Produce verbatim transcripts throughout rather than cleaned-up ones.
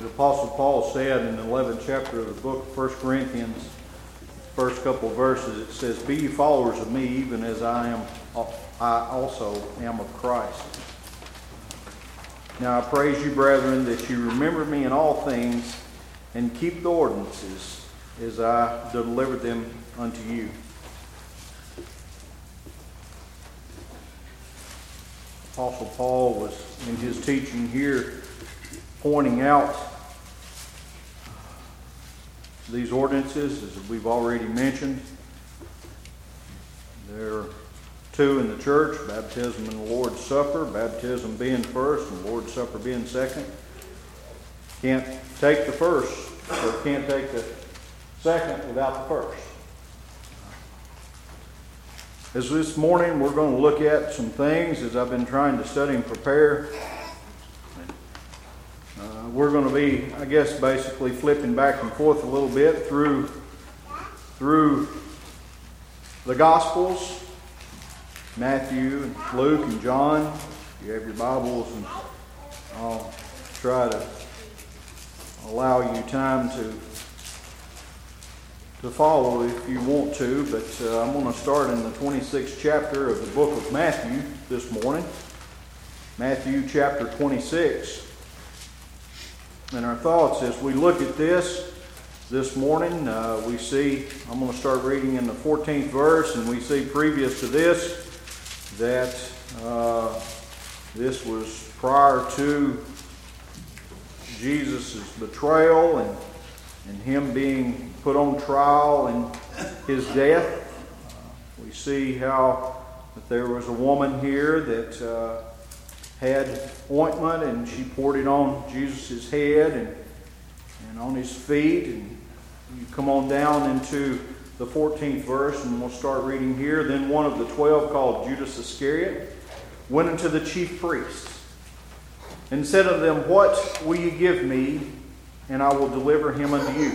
The Apostle Paul said in the eleventh chapter of the book of First Corinthians, first couple of verses, it says, "Be ye followers of me, even as I am, I also am of Christ." Now I praise you, brethren, that you remember me in all things, and keep the ordinances as I delivered them unto you. Apostle Paul was, in his teaching here, pointing out these ordinances, as we've already mentioned. There are two in the church, baptism and the Lord's Supper, baptism being first and the Lord's Supper being second. Can't take the first, or can't take the second without the first. As this morning we're going to look at some things as I've been trying to study and prepare. Uh, we're going to be, I guess, basically flipping back and forth a little bit through, through the Gospels, Matthew and Luke and John. If you have your Bibles, and I'll try to allow you time to to follow if you want to, but uh, I'm going to start in the twenty-sixth chapter of the book of Matthew this morning. Matthew chapter twenty-six. And our thoughts as we look at this this morning, uh, we see, I'm going to start reading in the fourteenth verse, and we see previous to this that uh, this was prior to Jesus' betrayal and, and him being put on trial and his death. Uh, we see how that there was a woman here that uh, had ointment, and she poured it on Jesus' head and, and on his feet. And you come on down into the fourteenth verse, and we'll start reading here. Then one of the twelve, called Judas Iscariot, went unto the chief priests and said unto them, "What will ye give me, and I will deliver him unto you?"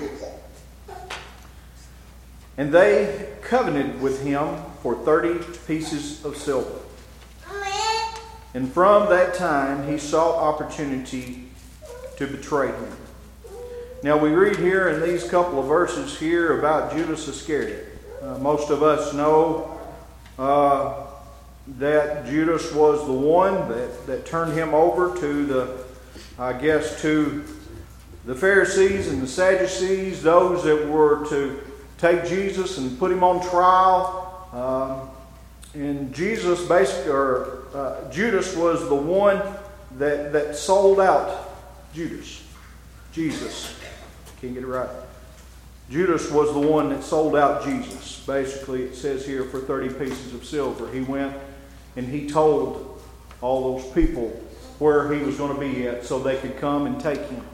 And they covenanted with him for thirty pieces of silver. And from that time he sought opportunity to betray him. Now we read here in these couple of verses here about Judas Iscariot. Uh, most of us know uh, that Judas was the one that, that turned him over to the, I guess, to the Pharisees and the Sadducees, those that were to take Jesus and put him on trial. Um, and Jesus basically, or uh, Judas was the one that, that sold out Judas. Jesus. Can't get it right. Judas was the one that sold out Jesus. Basically, it says here for thirty pieces of silver. He went and he told all those people where he was going to be at so they could come and take him.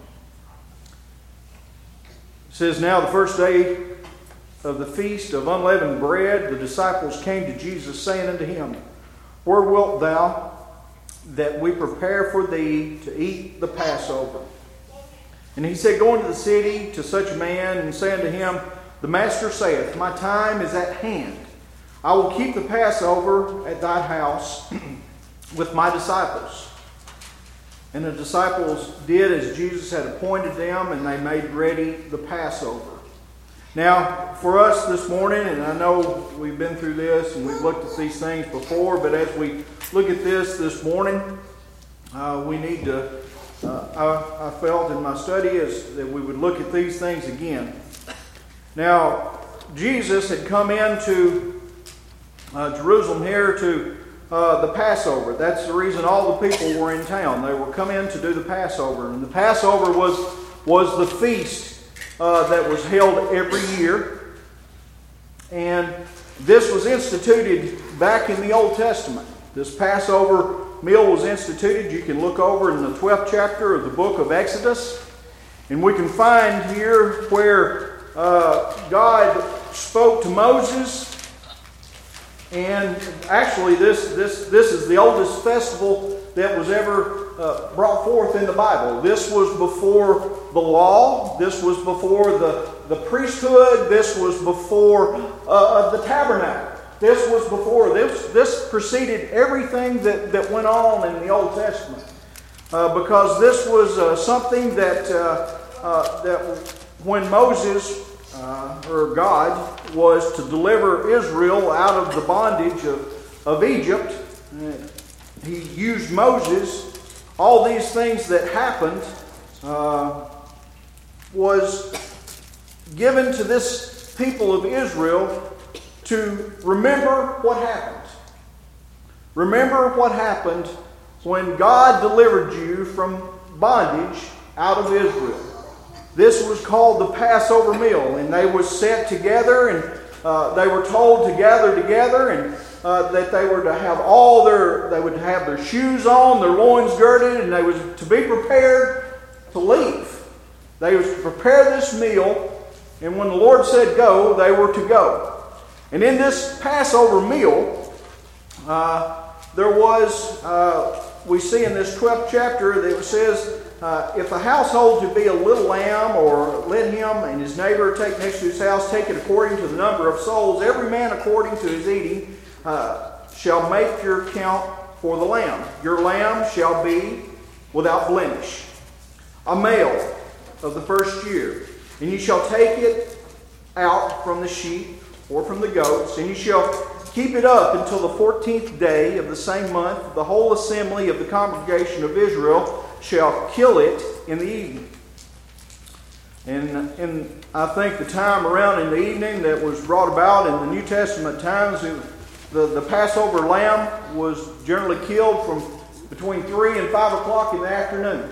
It says, "Now the first day of the feast of unleavened bread, the disciples came to Jesus, saying unto him, Where wilt thou that we prepare for thee to eat the Passover? And he said, Go into the city to such a man, and say unto him, The Master saith, My time is at hand. I will keep the Passover at thy house with my disciples. And the disciples did as Jesus had appointed them, and they made ready the Passover. Now, for us this morning, and I know we've been through this and we've looked at these things before, but as we look at this this morning, uh, we need to, uh, I, I felt in my study is that we would look at these things again. Now, Jesus had come into uh, Jerusalem here to uh, the Passover. That's the reason all the people were in town. They were coming to do the Passover. And the Passover was, was the feast Uh, that was held every year. And this was instituted back in the Old Testament. This Passover meal was instituted. You can look over in the twelfth chapter of the book of Exodus. And we can find here where uh, God spoke to Moses. And actually this, this, this is the oldest festival that was ever uh, brought forth in the Bible. This was before the law. This was before the, the priesthood. This was before uh, the tabernacle. This was before, this, this preceded everything that, that went on in the Old Testament. uh, because this was uh, something that, uh, uh, that when Moses, uh, or God, was to deliver Israel out of the bondage of, of Egypt, he used Moses. All these things that happened uh, was given to this people of Israel to remember what happened. Remember what happened when God delivered you from bondage out of Israel. This was called the Passover meal, and they were set together, and uh, they were told to gather together, and uh, that they were to have all their, they would have their shoes on, their loins girded, and they was to be prepared to leave. They was to prepare this meal, and when the Lord said go, they were to go. And in this Passover meal, uh, there was, uh, we see in this twelfth chapter that it says, uh, if a household to be a little lamb, or let him and his neighbor take next to his house, take it according to the number of souls, every man according to his eating, uh, shall make your count for the lamb. Your lamb shall be without blemish, a male of the first year. And you shall take it out from the sheep or from the goats, and you shall keep it up until the fourteenth day of the same month. The whole assembly of the congregation of Israel shall kill it in the evening. And, and I think the time around in the evening that was brought about in the New Testament times, it, the, the Passover lamb was generally killed from between three and five o'clock in the afternoon.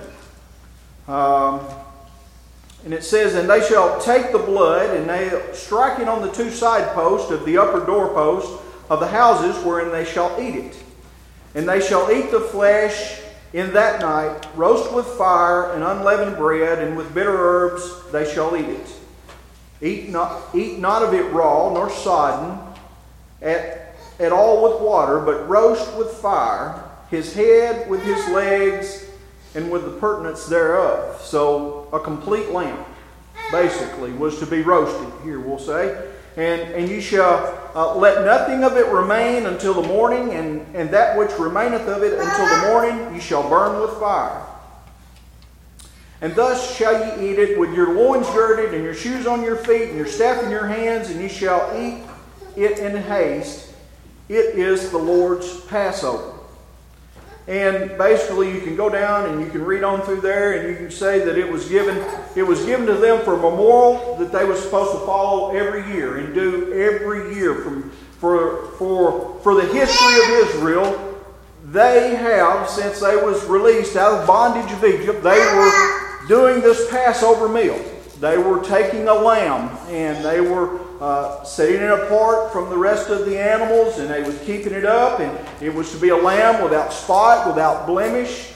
Um, And it says, and they shall take the blood, and they strike it on the two side posts of the upper doorpost of the houses wherein they shall eat it. And they shall eat the flesh in that night, roast with fire and unleavened bread, and with bitter herbs they shall eat it. Eat not, eat not of it raw, nor sodden, at, at all with water, but roast with fire, his head with his legs, and with the pertinence thereof. So a complete lamb, basically, was to be roasted, here we'll say. And, and you shall uh, let nothing of it remain until the morning, and, and that which remaineth of it until the morning you shall burn with fire. And thus shall ye eat it with your loins girded, and your shoes on your feet, and your staff in your hands, and ye shall eat it in haste. It is the Lord's Passover. And basically you can go down and you can read on through there, and you can say that it was given it was given to them for a memorial that they were supposed to follow every year and do every year. From for for for the history of Israel, they have, since they was released out of bondage of Egypt, they were doing this Passover meal. They were taking a lamb, and they were uh, setting it apart from the rest of the animals, and they was keeping it up, and it was to be a lamb without spot, without blemish.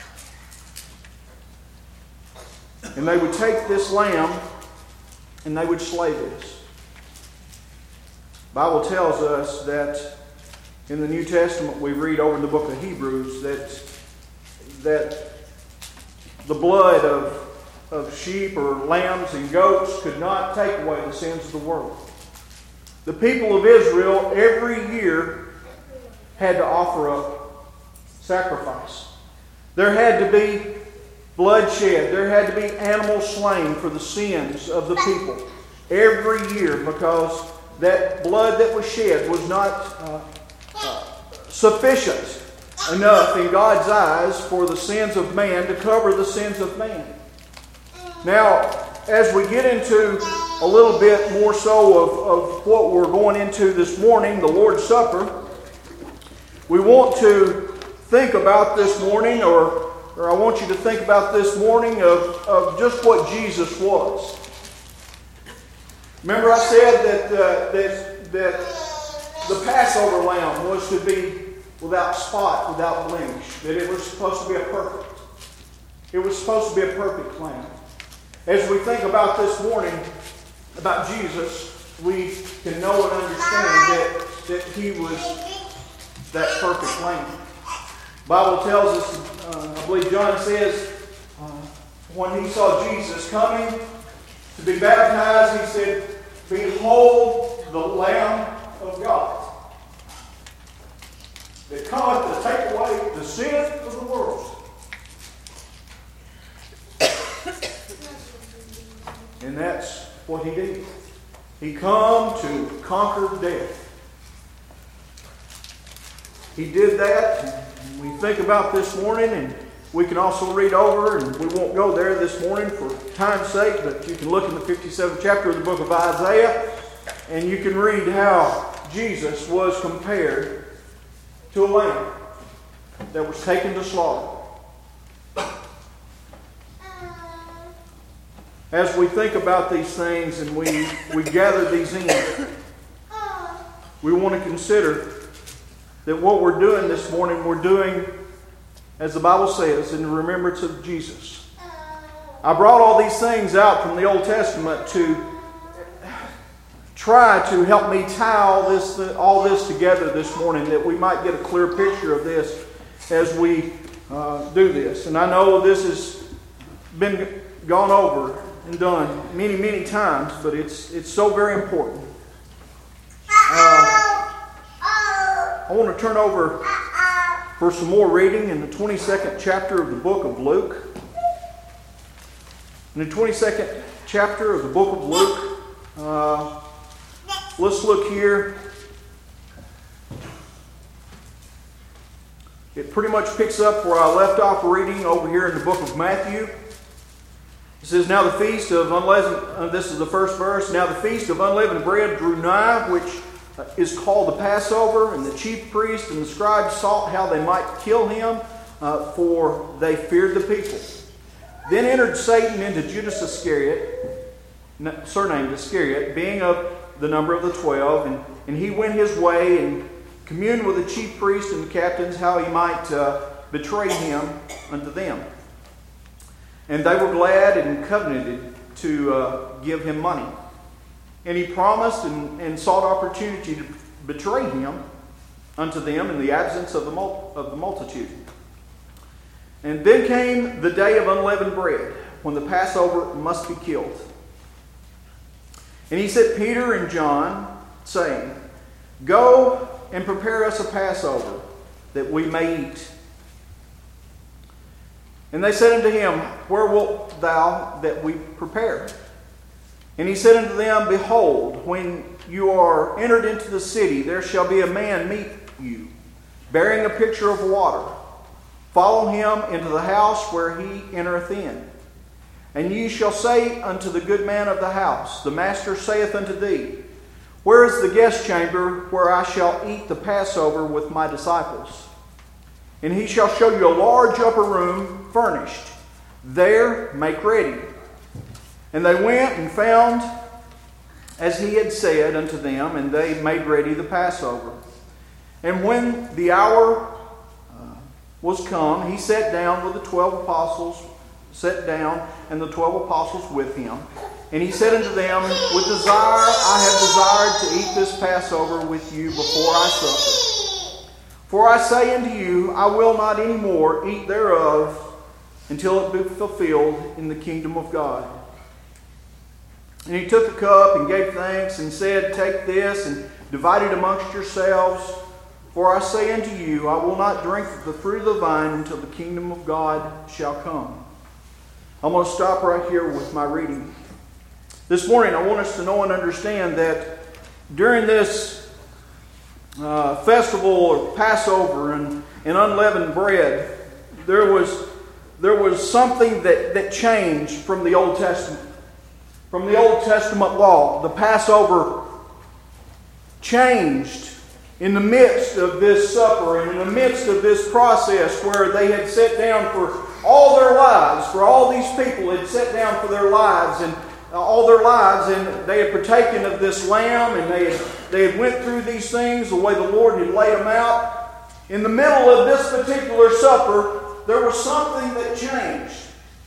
And they would take this lamb, and they would slay this. The Bible tells us that in the New Testament, we read over in the book of Hebrews that that the blood of of sheep or lambs and goats could not take away the sins of the world. The people of Israel every year had to offer up sacrifice. There had to be bloodshed. There had to be animals slain for the sins of the people every year, because that blood that was shed was not uh, uh, sufficient enough in God's eyes for the sins of man to cover the sins of man. Now, as we get into a little bit more so of, of what we're going into this morning, the Lord's Supper, we want to think about this morning, or, or I want you to think about this morning of, of just what Jesus was. Remember I said that, uh, that, that the Passover lamb was to be without spot, without blemish, that it was supposed to be a perfect. It was supposed to be a perfect lamb. As we think about this morning, about Jesus, we can know and understand that, that He was that perfect lamb. The Bible tells us, uh, I believe John says, uh, when he saw Jesus coming to be baptized, he said, "Behold the Lamb of God, that cometh to take away the sin of the world." And that's what He did. He come to conquer death. He did that. We think about this morning, and we can also read over, and we won't go there this morning for time's sake, but you can look in the fifty-seventh chapter of the book of Isaiah, and you can read how Jesus was compared to a lamb that was taken to slaughter. As we think about these things and we, we gather these in, we want to consider that what we're doing this morning, we're doing, as the Bible says, in remembrance of Jesus. I brought all these things out from the Old Testament to try to help me tie all this, all this together this morning, that we might get a clear picture of this as we uh, do this. And I know this has been gone over and done many, many times, but it's it's so very important. Uh, I want to turn over for some more reading in the twenty-second chapter of the book of Luke. In the twenty-second chapter of the book of Luke, uh, let's look here. It pretty much picks up where I left off reading over here in the book of Matthew. It says, now the feast of unleavened, uh, this is the first verse, now the feast of unleavened bread drew nigh, which is called the Passover, and the chief priest and the scribes sought how they might kill him, uh, for they feared the people. Then entered Satan into Judas Iscariot, surnamed Iscariot, being of the number of the twelve, and, and he went his way and communed with the chief priest and the captains how he might uh, betray him unto them. And they were glad and covenanted to uh, give him money. And he promised and, and sought opportunity to betray him unto them in the absence of the, mul- of the multitude. And then came the day of unleavened bread, when the Passover must be killed. And he sent Peter and John, saying, go and prepare us a Passover, that we may eat. And they said unto him, where wilt thou that we prepare? And he said unto them, behold, when you are entered into the city, there shall be a man meet you, bearing a pitcher of water. Follow him into the house where he entereth in. And ye shall say unto the good man of the house, the master saith unto thee, where is the guest chamber where I shall eat the Passover with my disciples? And he shall show you a large upper room furnished. There make ready. And they went and found as he had said unto them, and they made ready the Passover. And when the hour uh, was come, he sat down with the twelve apostles, sat down, and the twelve apostles with him. And he said unto them, with desire I have desired to eat this Passover with you before I suffer. For I say unto you, I will not any more eat thereof until it be fulfilled in the kingdom of God. And he took the cup and gave thanks and said, take this and divide it amongst yourselves. For I say unto you, I will not drink the fruit of the vine until the kingdom of God shall come. I'm going to stop right here with my reading. This morning I want us to know and understand that during this uh, festival of Passover and, and unleavened bread, there was, there was something that, that changed from the Old Testament. From the Old Testament law. The Passover changed in the midst of this supper and in the midst of this process where they had sat down for all their lives, for all these people had sat down for their lives and uh, all their lives, and they had partaken of this lamb, and they had, they had went through these things the way the Lord had laid them out. In the middle of this particular supper, there was something that changed.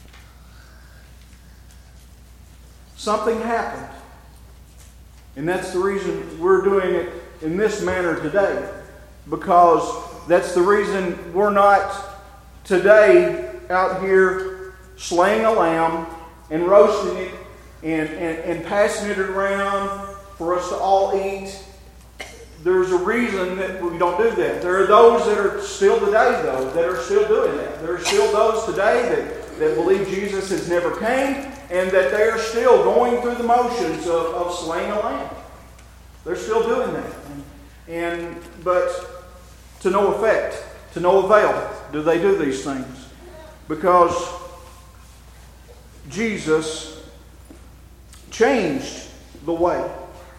Something happened. And that's the reason we're doing it in this manner today. Because that's the reason we're not today out here slaying a lamb and roasting it and, and, and passing it around for us to all eat. There's a reason that we don't do that. There are those that are still today, though, that are still doing that. There are still those today that, that believe Jesus has never came. and that they are still going through the motions of, of slaying a lamb. They're still doing that. And, and but to no effect, to no avail do they do these things. Because Jesus changed the way.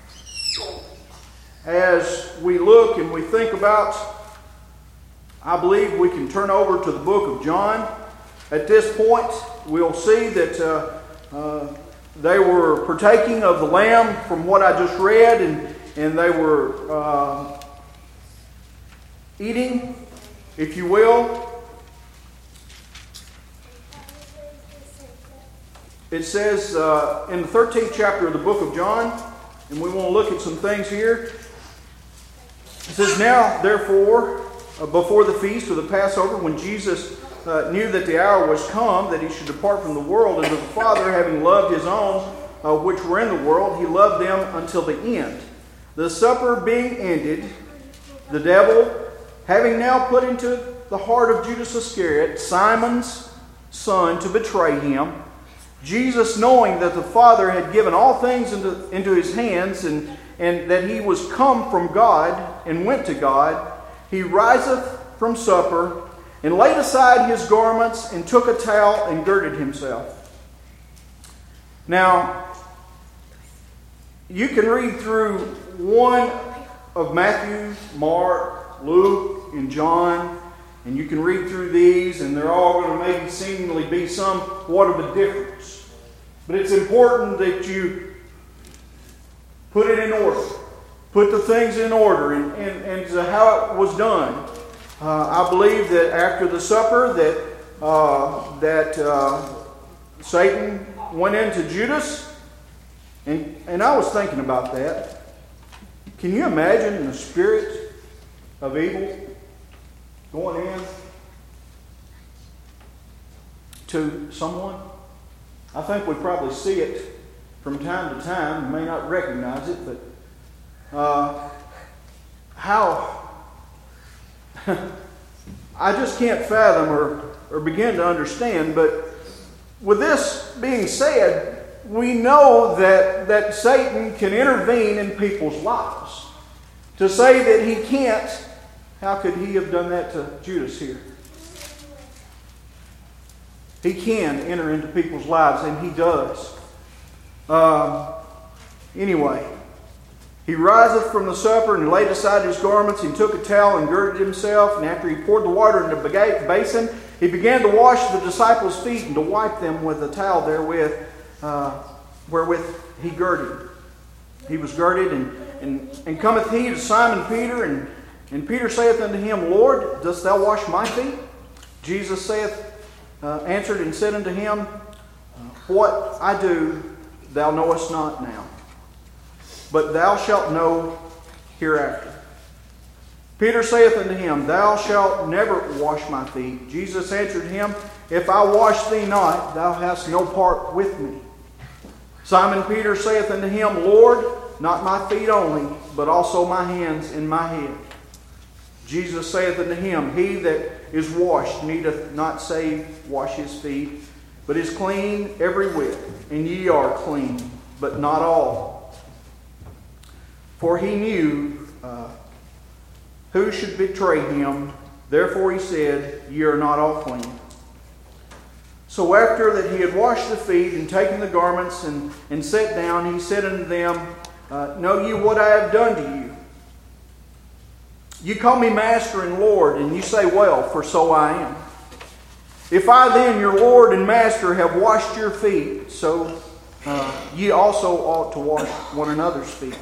As we look and we think about, I believe we can turn over to the book of John. At this point, we'll see that uh, uh, they were partaking of the lamb from what I just read, and, and they were uh, eating, if you will. It says uh, in the thirteenth chapter of the book of John, and we want to look at some things here. It says, "Now, therefore, uh, before the feast of the Passover, when Jesus uh, knew that the hour was come, that he should depart from the world unto the Father, having loved his own uh, which were in the world, he loved them until the end. The supper being ended, the devil, having now put into the heart of Judas Iscariot, Simon's son, to betray him, Jesus, knowing that the Father had given all things into, into his hands, and, and that he was come from God and went to God, he riseth from supper, and laid aside his garments, and took a towel, and girded himself." Now, you can read through one of Matthew, Mark, Luke, and John, and you can read through these, and they're all going to maybe seemingly be somewhat of a difference. But it's important that you put it in order. Put the things in order, and, and, and how it was done. Uh, I believe that after the supper that, uh, that uh, Satan went into Judas, and, and I was thinking about that. Can you imagine the spirit of evil going in to someone? I think we probably see it from time to time. You may not recognize it, but uh, how I just can't fathom or, or begin to understand. But with this being said, we know that, that Satan can intervene in people's lives. To say that he can't, how could he have done that to Judas here? He can enter into people's lives, and he does. Um, anyway, he riseth from the supper, and laid aside his garments, and took a towel, and girded himself. And after he poured the water into a basin, he began to wash the disciples' feet, and to wipe them with a towel therewith, uh, wherewith he girded. He was girded, and, and, and cometh he to Simon Peter, and, and Peter saith unto him, Lord, dost thou wash my feet? Jesus saith, uh, answered and said unto him, What I do thou knowest not now, but thou shalt know hereafter. Peter saith unto him, Thou shalt never wash my feet. Jesus answered him, If I wash thee not, thou hast no part with me. Simon Peter saith unto him, Lord, not my feet only, but also my hands and my head. Jesus saith unto him, He that is washed needeth not save wash his feet, but is clean every whit. And ye are clean, but not all. For he knew uh, who should betray him. Therefore he said, Ye are not all clean. So after that he had washed the feet, and taken the garments, and, and sat down, he said unto them, uh, Know ye what I have done to you? You call me Master and Lord, and you say, Well, for so I am. If I then, your Lord and Master, have washed your feet, so uh, ye also ought to wash one another's feet.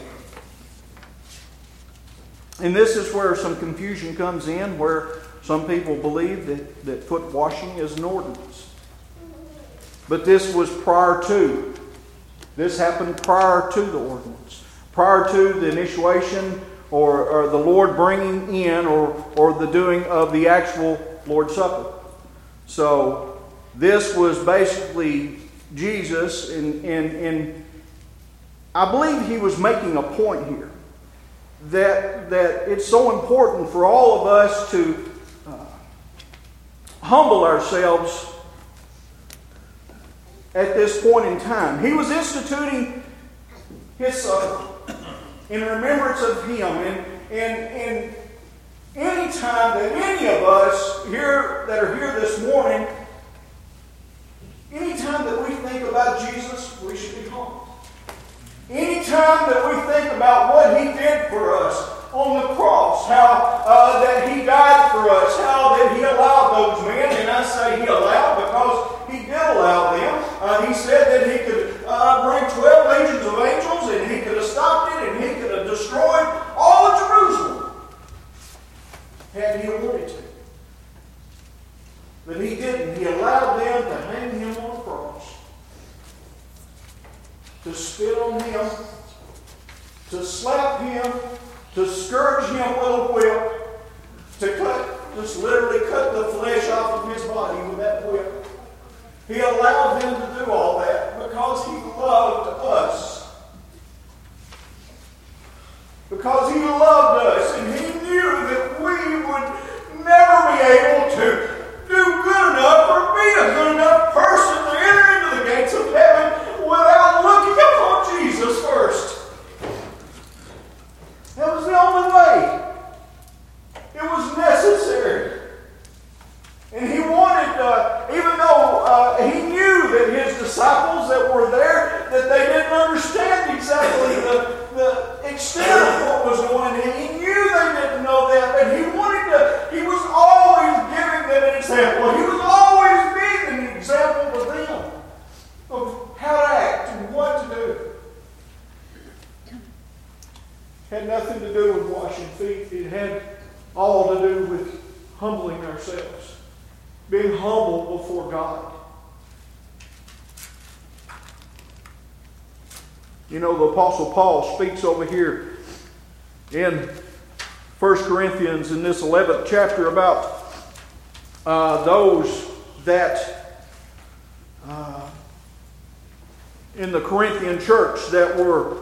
And this is where some confusion comes in, where some people believe that, that foot washing is an ordinance. But this was prior to. This happened prior to the ordinance. Prior to the initiation or, or the Lord bringing in or, or the doing of the actual Lord's Supper. So this was basically Jesus, and, and, and I believe he was making a point here. That, that it's so important for all of us to uh, humble ourselves at this point in time. He was instituting His supper in remembrance of Him. And, and, and any time that any of us here that are here this morning, any time that we think about Jesus, we should be humble. Any time that we think about what He did for us on the cross, how uh, that He died for us, how that He allowed those men, and I say He allowed because He did allow them. Uh, he said that He could uh, bring twelve legions of angels, and He could have stopped it, and He could have destroyed all of Jerusalem had He wanted to. But He didn't. He allowed them to hang Him on the cross, to spit on Him, to slap Him, to scourge Him with a whip, to cut, just literally cut the flesh off of His body with that whip. He allowed them to do all that because He loved us. Because He loved us, and He knew that we would never be able to do good enough or be a good enough person to enter into the gates of heaven without looking upon Jesus first. That was the only way. It was necessary. And He wanted, uh, even though uh, He knew that His disciples that were there, that they didn't understand exactly the, the extent of what was going on. He knew they didn't know that, but He wanted to, He was always giving them an example. He was always being an example to them of how to act and what to do. Had nothing to do with washing feet. It had all to do with humbling ourselves. Being humble before God. You know, the Apostle Paul speaks over here in First Corinthians in this eleventh chapter about uh, those that uh, in the Corinthian church that were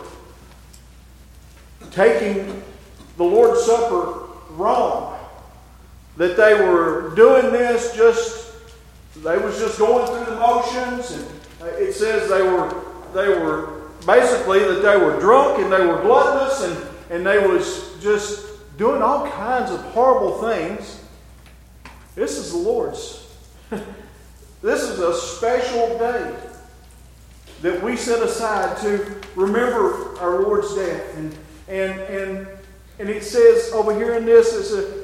taking the Lord's Supper wrong. That they were doing this just, they was just going through the motions. And it says they were, they were basically that they were drunk and they were gluttonous and, and they was just doing all kinds of horrible things. This is the Lord's. This is a special day that we set aside to remember our Lord's death. And And and and it says over here in this, it's a,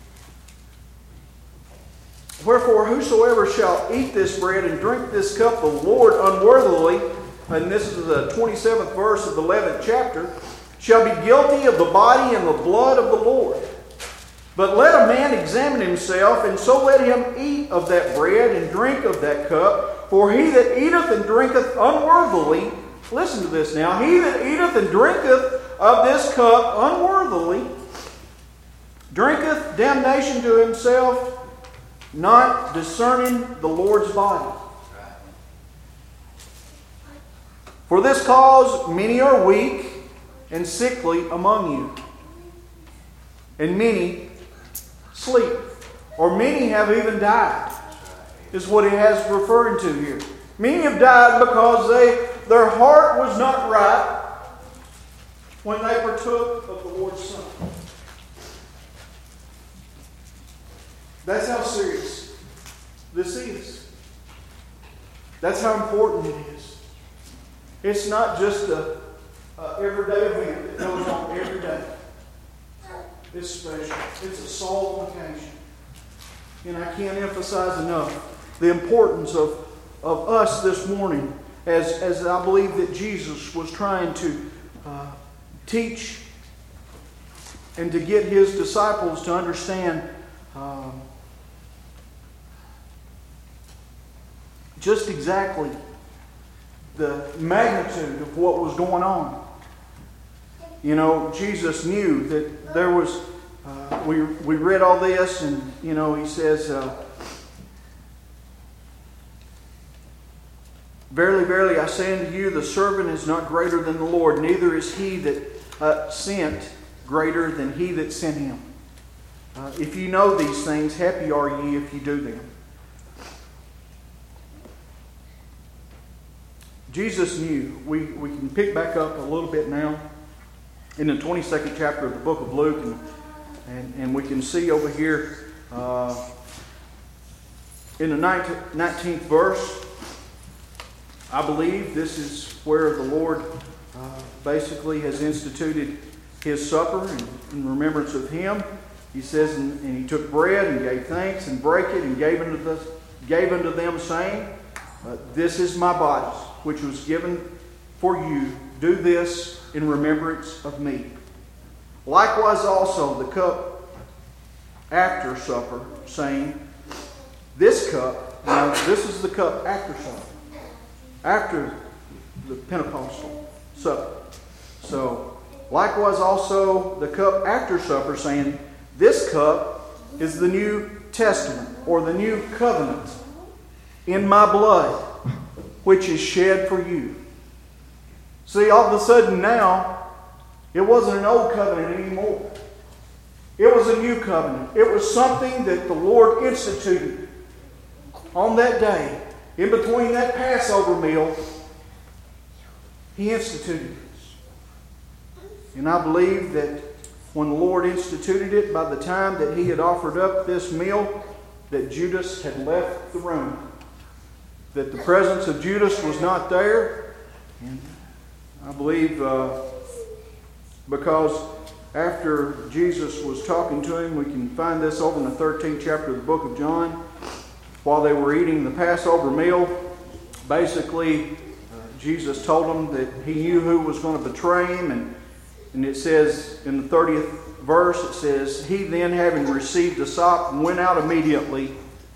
wherefore whosoever shall eat this bread and drink this cup of the Lord unworthily, and this is the twenty-seventh verse of the eleventh chapter, shall be guilty of the body and the blood of the Lord. But let a man examine himself, and so let him eat of that bread and drink of that cup. For he that eateth and drinketh unworthily, listen to this now, he that eateth and drinketh of this cup unworthily drinketh damnation to himself, not discerning the Lord's body. For this cause many are weak and sickly among you, and many sleep, or many have even died, is what he has referring to here. Many have died because they their heart was not right when they partook of the Lord's Supper. That's how serious this is. That's how important it is. It's not just a, a everyday event that goes on every day. It's special. It's a solemn occasion. And I can't emphasize enough the importance of, of us this morning as, as I believe that Jesus was trying to uh, teach and to get His disciples to understand um, just exactly the magnitude of what was going on. You know, Jesus knew that there was, uh, we, we read all this and, you know, He says, uh, verily, verily, I say unto you, the servant is not greater than the Lord, neither is he that uh, sent greater than he that sent him. Uh, if you know these things, happy are ye if you do them. Jesus knew. We, we can pick back up a little bit now in the twenty-second chapter of the book of Luke, and, and, and we can see over here uh, in the nineteenth verse, I believe this is where the Lord uh, basically has instituted His supper in, in remembrance of Him. He says, and, and He took bread and gave thanks and brake it and gave unto, the, gave unto them, saying, uh, This is my body, which was given for you. Do this in remembrance of me. Likewise also the cup after supper, saying, This cup, now this is the cup after supper, after the Pentecostal supper. So, likewise also the cup after supper, saying, This cup is the New Testament, or the New Covenant, in my blood, which is shed for you. See, all of a sudden now, it wasn't an old covenant anymore. It was a new covenant. It was something that the Lord instituted on that day. In between that Passover meal, He instituted this. And I believe that when the Lord instituted it, by the time that He had offered up this meal, that Judas had left the room. That the presence of Judas was not there. And I believe uh, because after Jesus was talking to him, we can find this over in the thirteenth chapter of the book of John. While they were eating the Passover meal, basically uh, Jesus told them that He knew who was going to betray Him. And, and it says in the thirtieth verse, it says, He then, having received the sop, went out immediately,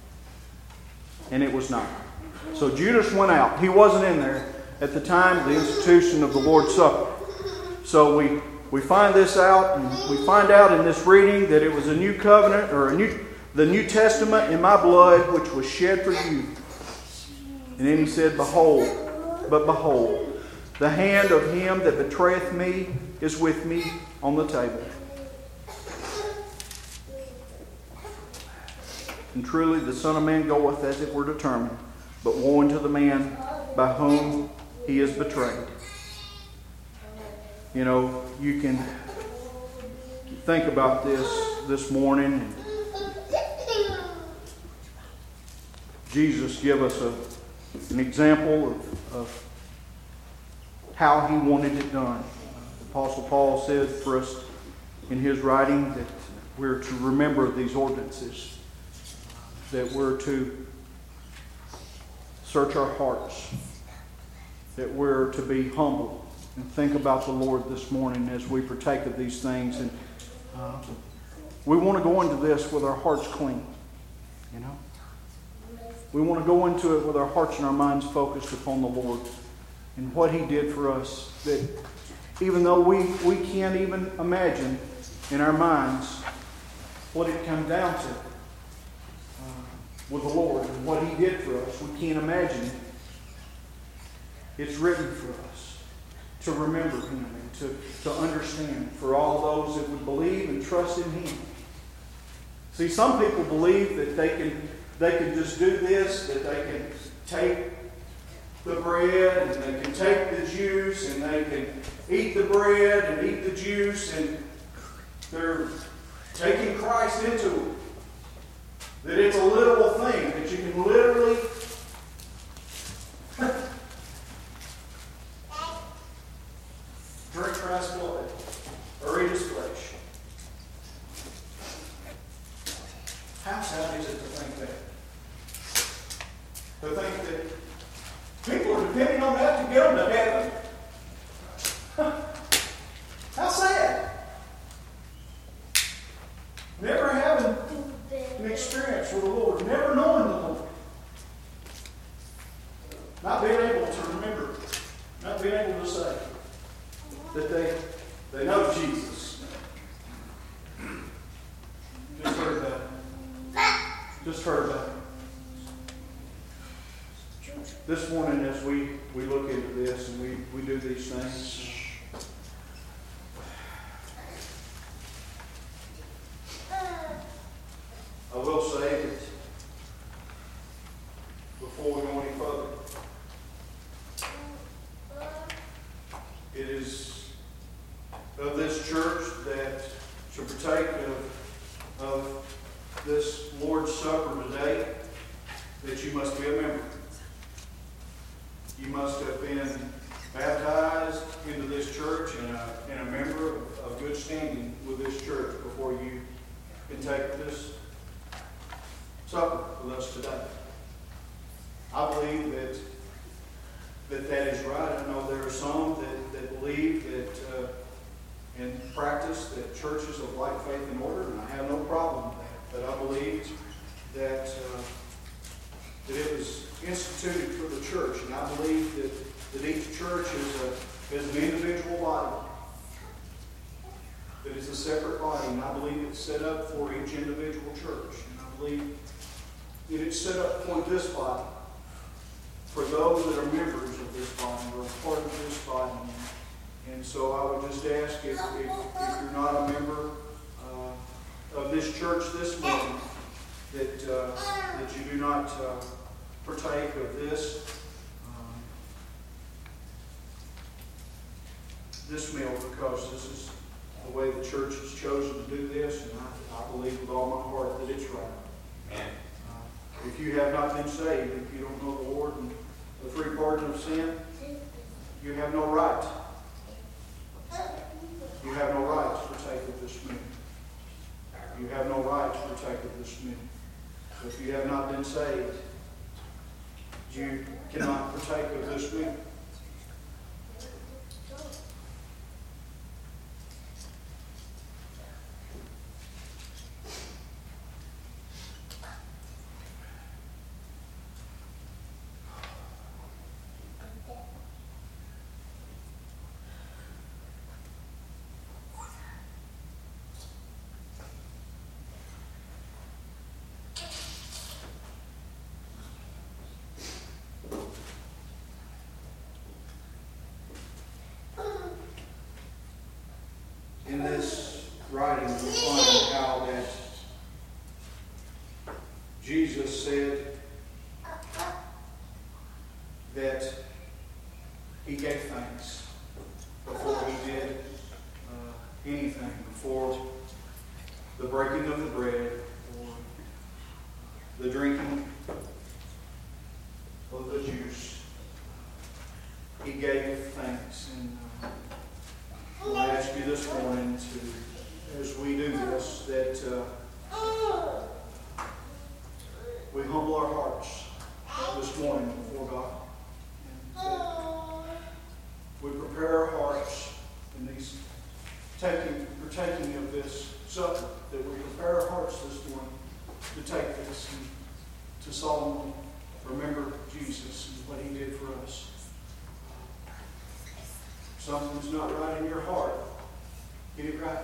and it was night. So Judas went out. He wasn't in there at the time of the institution of the Lord's Supper. So we, we find this out, and we find out in this reading that it was a new covenant, or a new, the New Testament in my blood, which was shed for you. And then He said, Behold, but behold, the hand of him that betrayeth me is with me on the table. And truly the Son of Man goeth as it were determined, but woe unto the man by whom he is betrayed. You know, you can think about this this morning. Jesus give us a, an example of, of how He wanted it done. The Apostle Paul said for us in his writing that we're to remember these ordinances, that we're to search our hearts, that we're to be humble and think about the Lord this morning as we partake of these things. And uh, we want to go into this with our hearts clean, you know. We want to go into it with our hearts and our minds focused upon the Lord and what He did for us. That even though we, we can't even imagine in our minds what it comes down to uh, with the Lord and what He did for us, we can't imagine it. It's written for us to remember Him and to, to understand for all those that would believe and trust in Him. See, some people believe that they can They can just do this, that they can take the bread and they can take the juice and they can eat the bread and eat the juice, and they're taking Christ into it. That it's a literal thing, that you can literally drink Christ's blood or eat His flesh. How sad is it to think that? To think that people are depending on that to get them to heaven. How sad. Never having an experience with the Lord, never knowing the Lord. Not being able to remember, not being able to say that they, they know Jesus. Just heard about it. Just heard about it. This morning as we, we look into this and we, we do these things, I will say that before we go any further, you must have been baptized into this church and a, and a member of, of good standing with this church before you can take this supper with us today. I believe that that that is right. I know there are some that, that believe that uh, and practice that churches of like faith and order, and I have no problem with that. But I believe that uh, that it was instituted for the church, and I believe that, that each church is a is an individual body. That it's a separate body, and I believe it's set up for each individual church. And I believe that it's set up for this body, for those that are members of this body, or part of this body. And so I would just ask if, if, if you're not a member uh, of this church this morning, that uh, that you do not uh, partake of this um, this meal, because this is the way the church has chosen to do this, and I, I believe with all my heart that it's right. Uh, if you have not been saved, if you don't know the Lord and the free pardon of sin, you have no right. You have no right to partake of this meal. You have no right to partake of this meal. If you have not been saved, you cannot partake of this meal. In this writing, we find how that Jesus said that he gave thanks before he did uh, anything, before the breaking of the bread or the drinking of the juice. He gave thanks. And uh, I ask you this morning to, as we do this, that uh, we humble our hearts this morning before God. And that we prepare our hearts in these taking, partaking of this supper, that we prepare our hearts this morning to take this and to solemnly remember Jesus and what he did for us. Something's not right in your heart. Get it right.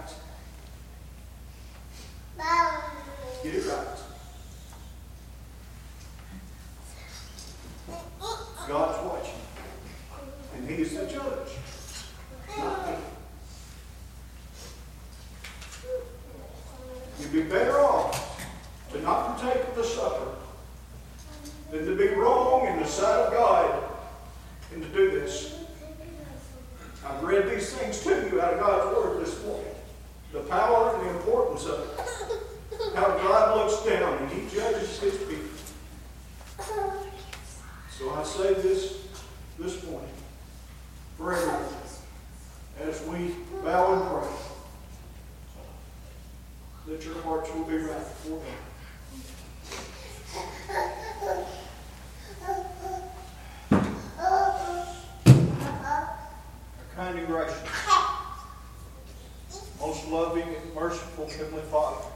Get it right. God's watching. And he is the judge, not me. You'd be better off to not partake of the supper than to be wrong in the sight of God and to do this. I've read these things to you out of God's Word this morning. The power and the importance of it. How God looks down and he judges his people. So I say this this morning for everyone as we bow and pray, that your hearts will be right before God. Kind and gracious, most loving and merciful Heavenly Father,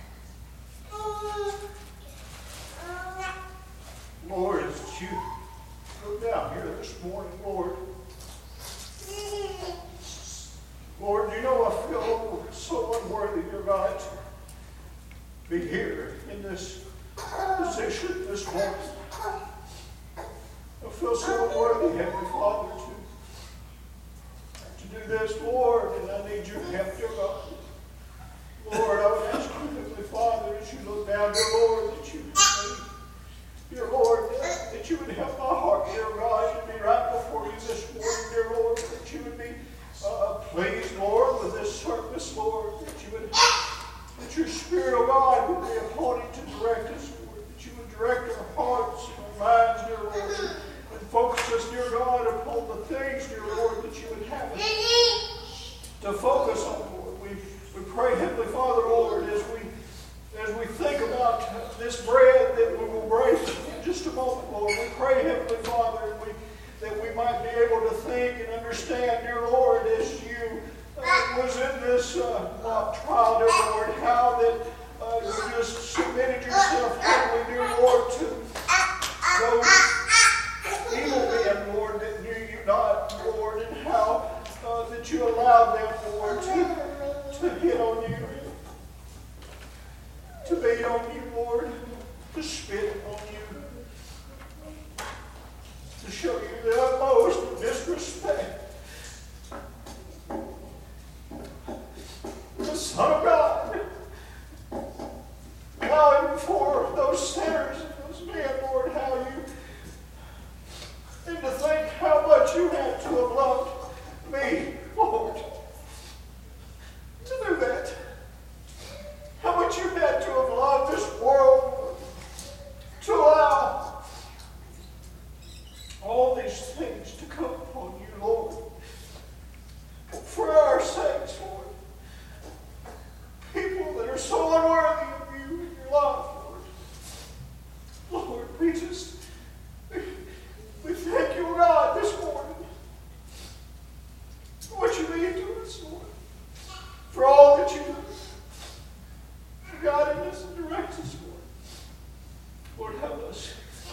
Lord, as you go down here this morning, Lord, Lord, you know I feel so unworthy, dear God, to be here in this position this morning. I feel so unworthy, Heavenly Father, to to do this, Lord, and I need your help, dear God. Lord, I would ask you, Heavenly Father, as you look down, dear Lord, that you, dear Lord, that you would help my heart, dear God, to be right before you this morning, dear Lord, that you would be uh, pleased, Lord, with this service, Lord, that you would, that your Spirit of God would be upon it to direct us, Lord, that you would direct our hearts and our minds, dear Lord, and focus focus us, dear God, upon the things, dear Lord, that you would have us to focus on, Lord. We, we pray, Heavenly Father, Lord, as we as we think about this bread that we will break in just a moment, Lord. We pray, Heavenly Father, we, that we might be able to think and understand, dear Lord, as you uh, was in this uh, mock trial, dear Lord, how that uh, you just submitted yourself heavily, dear Lord, to those evil men, Lord, that knew you not, Lord, and how uh, that you allowed them, Lord, to, to hit on you, to beat on you, Lord, to spit on you, to show you the utmost disrespect. The Son of God, allowing for those sinners and those men, Lord, how you, and to think how much you had to have loved me, Lord, to do that. How much you had to have loved this world, Lord, to allow all these things to come upon you, Lord, for our sakes, Lord. People that are so unworthy of you and your love, Lord. Lord, we just, we thank you, God, this morning for what you mean to us, Lord, for all that you do, for guiding us and directing us, Lord. Lord, help us.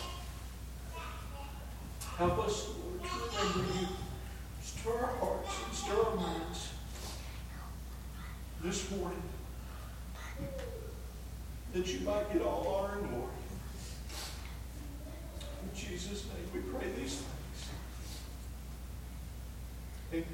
Help us, Lord, to remember you. Stir our hearts and stir our minds this morning, that you might get all honor and glory. In Jesus' name we pray these things. Amen.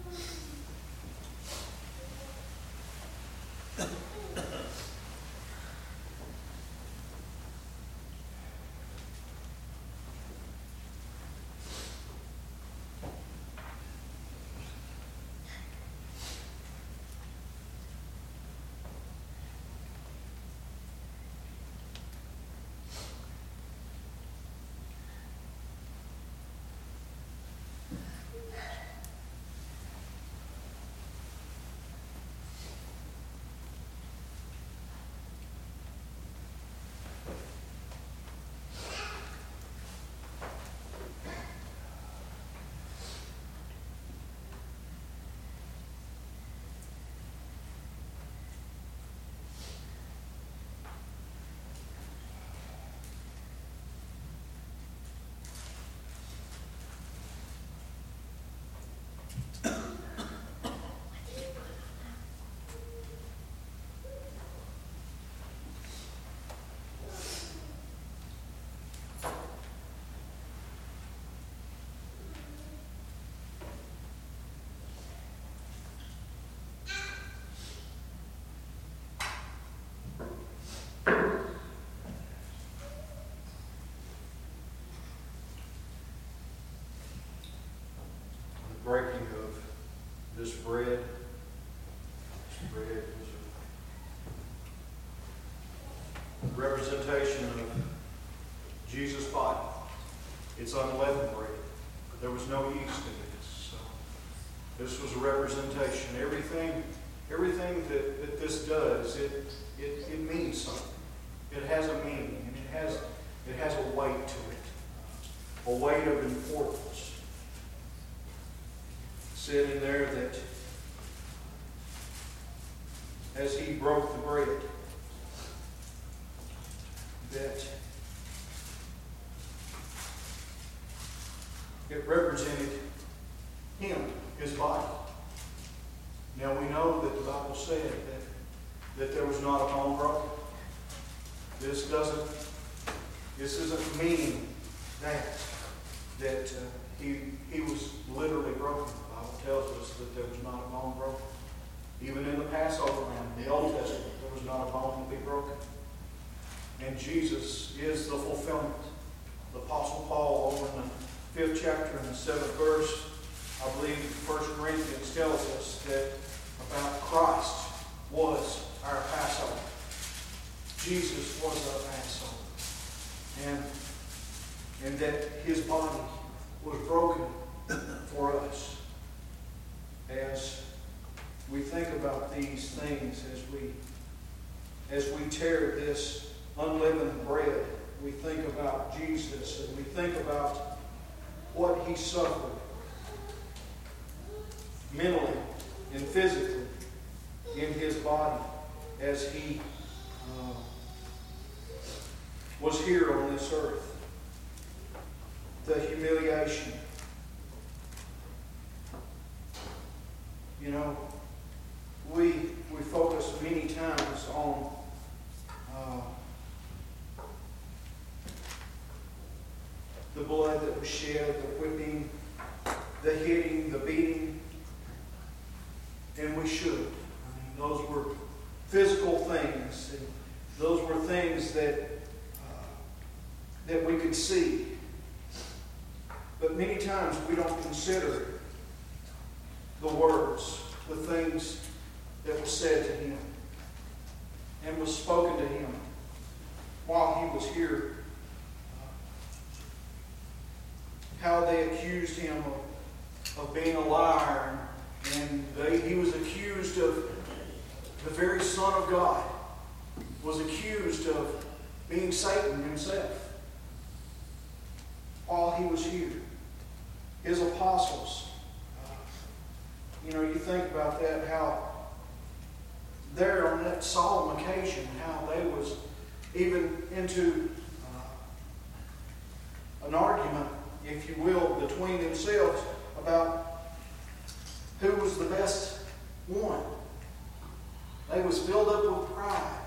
Breaking of this bread. This bread was a representation of Jesus' body. It's unleavened bread. There was no yeast in this. So this was a representation. Everything, everything that, that this does, it, it, it means something. It has a meaning, and it has, it has a weight to it, a weight of importance. Said in there that as he broke the bread, that it represented him, his body. Now we know that the Bible said that, that there was not a bone broken. This doesn't, this isn't meaning that, that uh, he, he was literally broken. Tells us that there was not a bone broken. Even in the Passover lamb, in the Old Testament, there was not a bone to be broken. And Jesus is the fulfillment. The Apostle Paul, over in the fifth chapter and the seventh verse, I believe First Corinthians tells us that about Christ was our Passover. Jesus was our Passover. And, and that his body was broken for us. As we think about these things, as we as we tear this unleavened bread, we think about Jesus and we think about what He suffered mentally and physically in His body as He uh, was here on this earth. The humiliation. You know, we we focus many times on uh, the blood that was shed, the whipping, the hitting, the beating, and we should. I mean, those were physical things, and those were things that uh, that we could see. But many times we don't consider the words, the things that were said to Him and was spoken to Him while He was here. How they accused Him of, of being a liar, and they, He was accused of, the very Son of God was accused of being Satan himself while He was here. His apostles, uh, you know, you think about that, how there on that solemn occasion, how they was even into uh, an argument, if you will, between themselves about who was the best one. They was filled up with pride.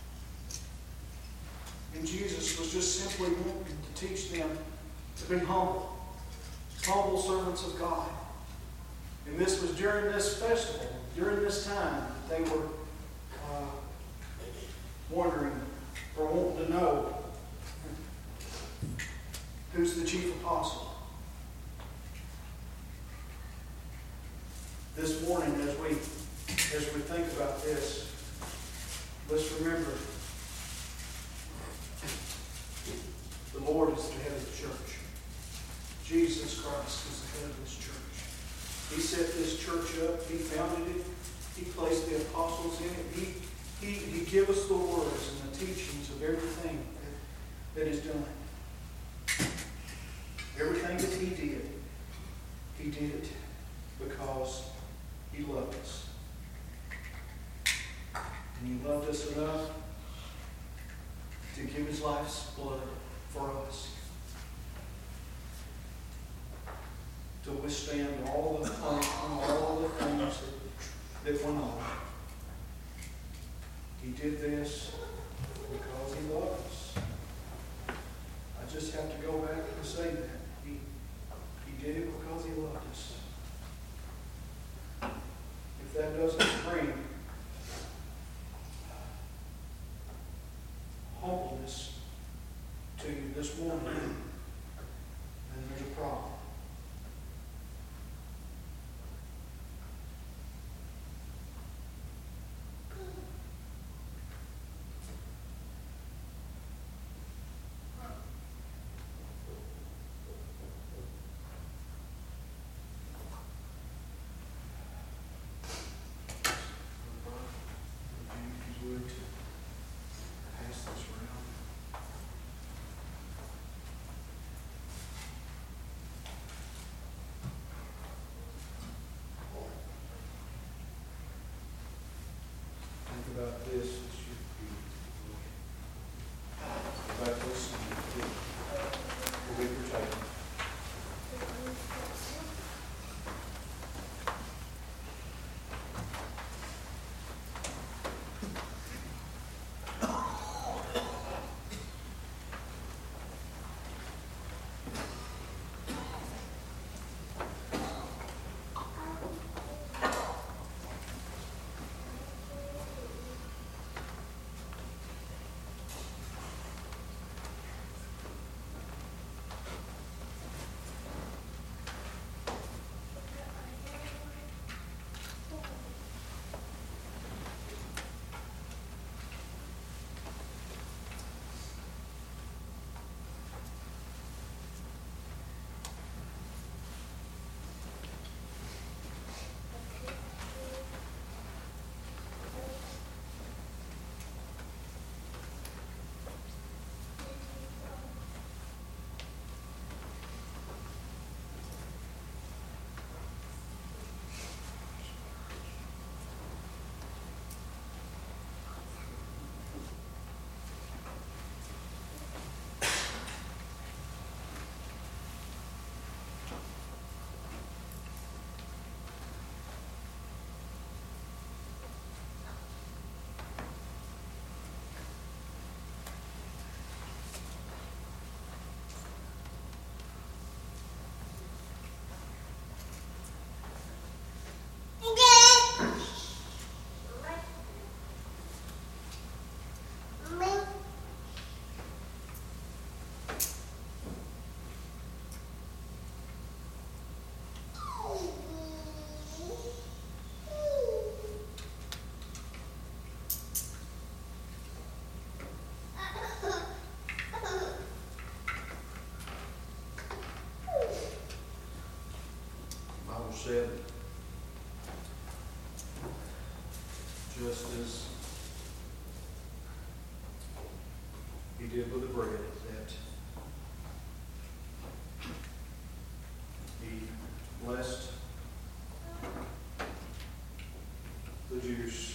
And Jesus was just simply wanting to teach them to be humble. Humble servants of God. And this was during this festival, during this time, that they were uh, wondering or wanting to know who's the chief apostle. This morning, as we as we think about this, let's remember the Lord is the head of the church. Jesus Christ is the head of His church. He set this church up. He founded it. He placed the apostles in it. He He He gave us the words and the teachings of everything that, that is done. Everything that He did, He did it because He loved us. And He loved us enough to give His life's blood for us. To withstand all the punishment, all the things that, that went on. He did this because He loved us. I just have to go back and say that. He, he did it because He loved us. If that doesn't bring humbleness to you this morning, then there's a problem. said, just as he did with the bread, that he blessed the juice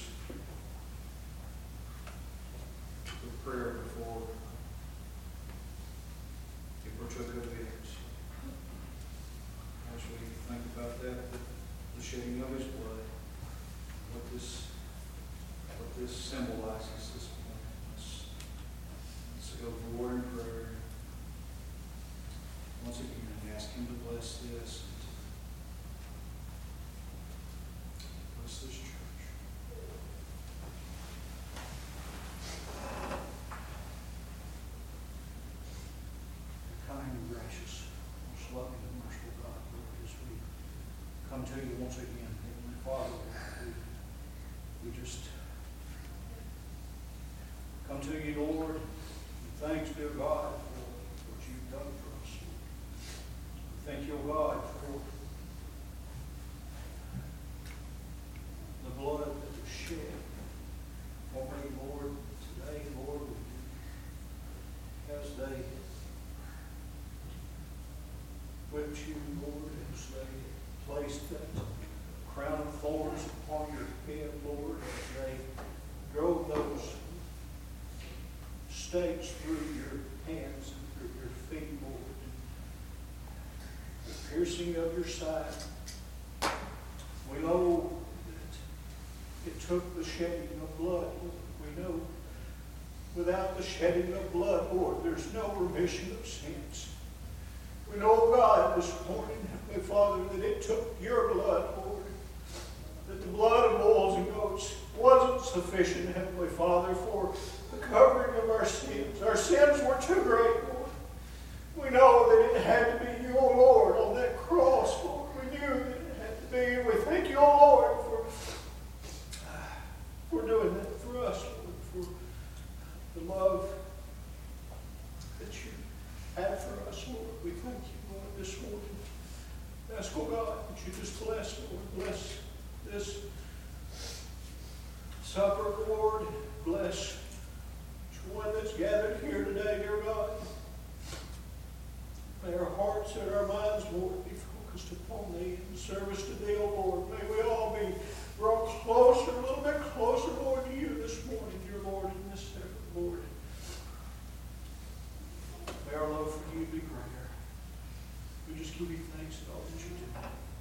with prayer before he partook of it. As we think about that, the, the shedding of his blood, what this, what this symbolizes this morning. Let's, let's go forward in prayer. Once again, ask him to bless this. Bless this church. Kind and gracious, most loving and merciful God, Lord, as we come to you once again, Heavenly Father, we, we just come to you, Lord, and thanks, dear God, for what you've done for us. We thank you, God, for the blood that was shed for me, Lord, today, Lord, as they whipped you, Lord, as they placed that crown of thorns upon your head, Lord, as they drove those stakes through your hands and through your feet, Lord, the piercing of your side. We know that it took the shedding of blood, Lord. We know without the shedding of blood, Lord, there's no remission of sins. We know, God, this morning, Heavenly Father, that it took your blood, Lord, that the blood of bulls and goats wasn't sufficient, Heavenly Father, for the covering of our sins. Our sins were too great, Lord. We know that it had to be you, O Lord, on that cross, Lord. We knew that it had to be, and we thank you, O Lord, for, for doing that for us, Lord, for the love that you had for us, Lord. We thank you, Lord, this morning. Ask, oh God, that you just bless, Lord. Bless this supper, Lord. Bless each one that's gathered here today, dear God. May our hearts and our minds, Lord, be focused upon thee and service to thee, O Lord. May we all be brought closer, a little bit closer, Lord, to you this morning, dear Lord, in this service, Lord. May our love for you be greater. We just give you thanks for all that you do.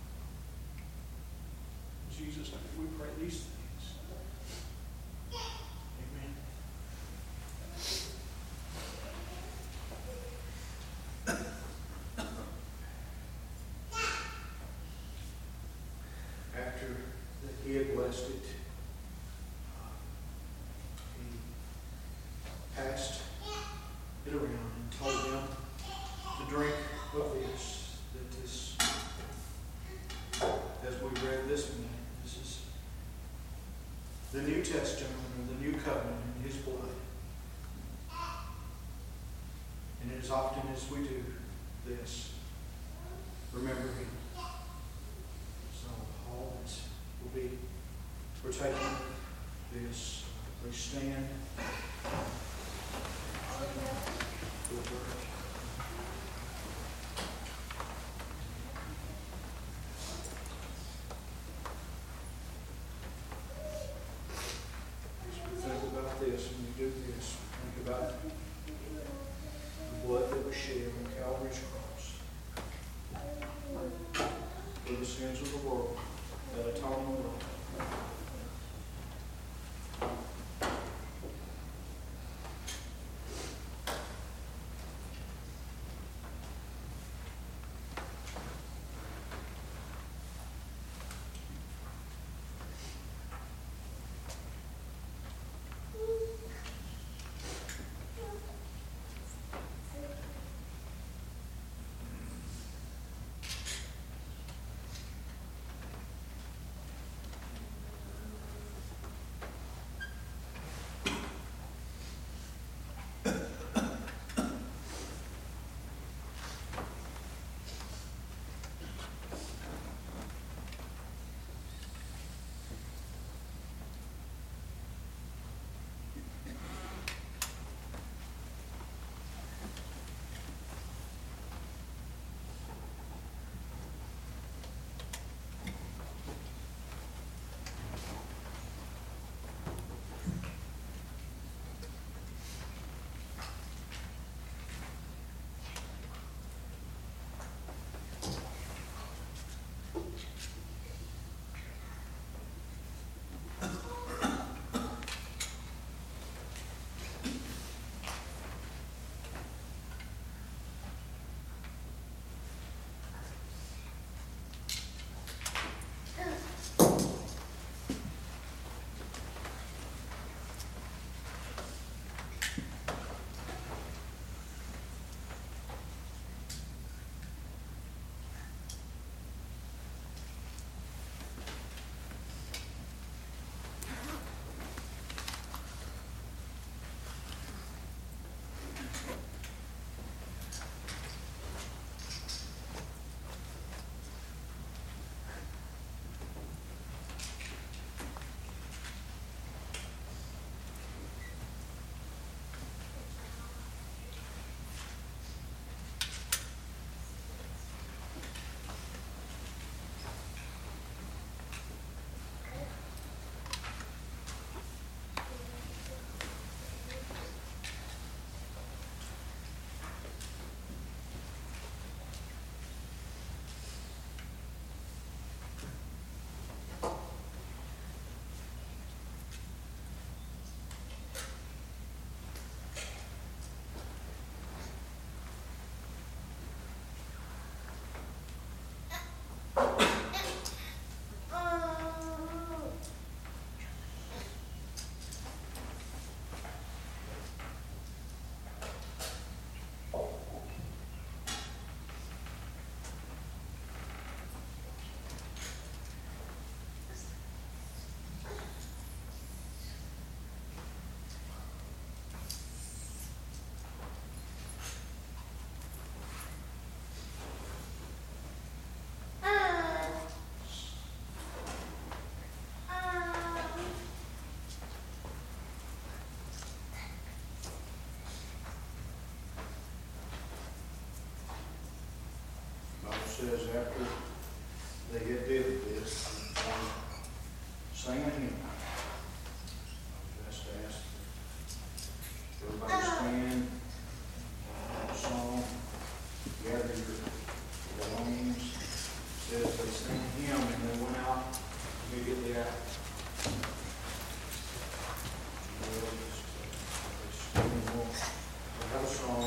In Jesus' name we pray these things. After he had blessed it, he passed it around and told them to drink of this, that this, as we read this morning, this is the New Testament or the New Covenant in his blood. And as often as we do this, remember him. So all that will be, we're taking this, we stand. Good work. As we think about this, when we do this, think about the blood that was shed on Calvary's cross for the sins of the world, that atoning blood. was after they had did this, um, sang a hymn. Just ask everybody to stand, uh, song, gather your belongings. Says they sang a hymn and they went out immediately after. We have a song.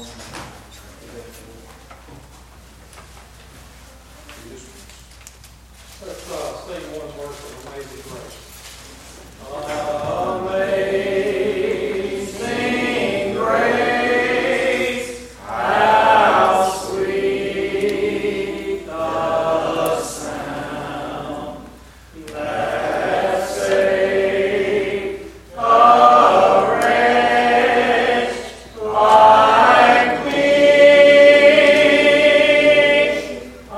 Let's uh, sing one verse of Amazing Grace. Amazing grace, how sweet the sound that saved a wretch like me. I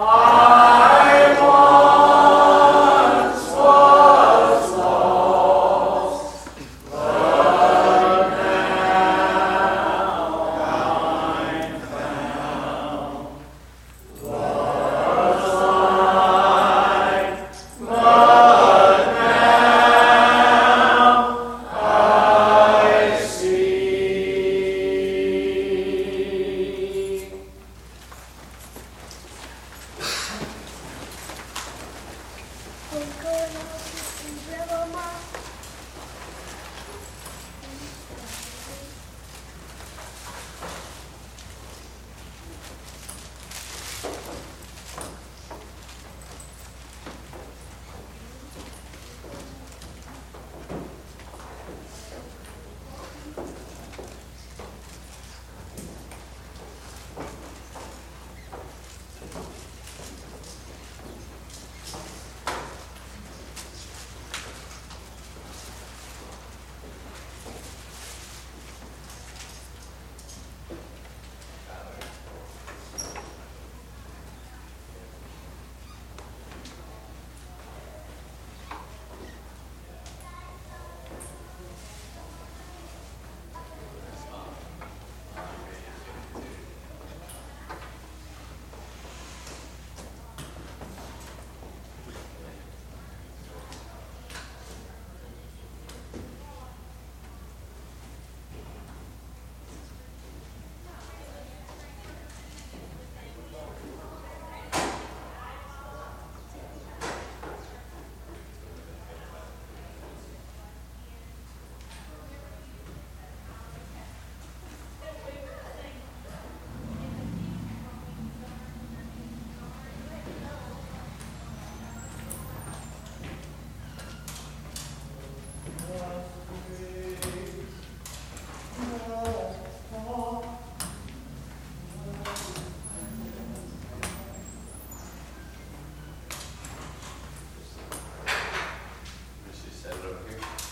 once was lost, but now I'm found. Was blind, but now I see. I'm going out to see Grandma.